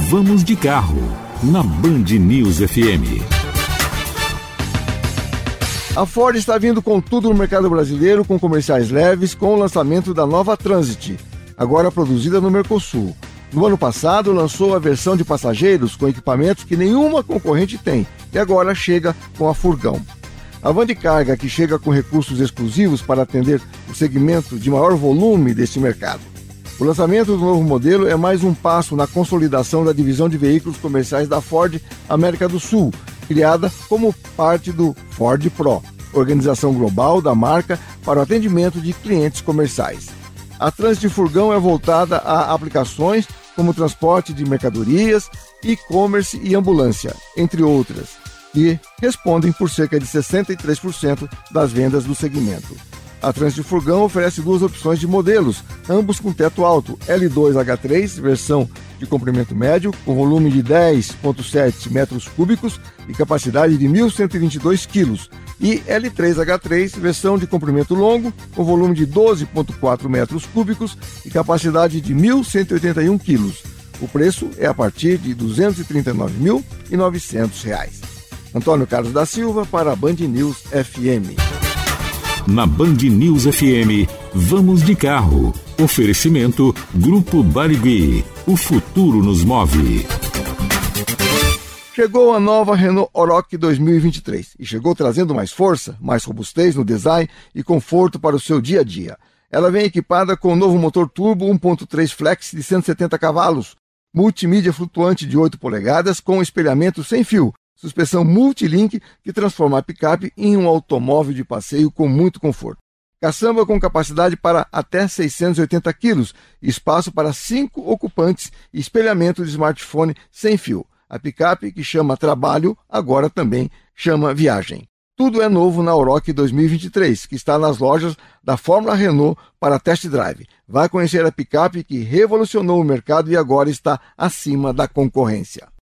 Vamos de Carro, na Band News FM. A Ford está vindo com tudo no mercado brasileiro, com comerciais leves, com o lançamento da nova Transit, agora produzida no Mercosul. No ano passado, lançou a versão de passageiros com equipamentos que nenhuma concorrente tem, e agora chega com a Furgão. A van de carga que chega com recursos exclusivos para atender o segmento de maior volume deste mercado. O lançamento do novo modelo é mais um passo na consolidação da divisão de veículos comerciais da Ford América do Sul, criada como parte do Ford Pro, organização global da marca para o atendimento de clientes comerciais. A Transit Furgão é voltada a aplicações como transporte de mercadorias, e-commerce e ambulância, entre outras, que respondem por cerca de 63% das vendas do segmento. A Transit Furgão oferece duas opções de modelos, ambos com teto alto, L2H3, versão de comprimento médio, com volume de 10,7 metros cúbicos e capacidade de 1.122 quilos, e L3H3, versão de comprimento longo, com volume de 12,4 metros cúbicos e capacidade de 1.181 quilos. O preço é a partir de R$ 239.900. Antônio Carlos da Silva para a Band News FM. Na Band News FM, Vamos de Carro. Oferecimento Grupo Barigui. O futuro nos move. Chegou a nova Renault Oroch 2023 e chegou trazendo mais força, mais robustez no design e conforto para o seu dia a dia. Ela vem equipada com o novo motor turbo 1.3 Flex de 170 cavalos, multimídia flutuante de 8 polegadas com espelhamento sem fio, suspensão multilink que transforma a picape em um automóvel de passeio com muito conforto. Caçamba com capacidade para até 680 quilos, espaço para 5 ocupantes e espelhamento de smartphone sem fio. A picape que chama trabalho, agora também chama viagem. Tudo é novo na Oroch 2023, que está nas lojas da Fórmula Renault para test drive. Vai conhecer a picape que revolucionou o mercado e agora está acima da concorrência.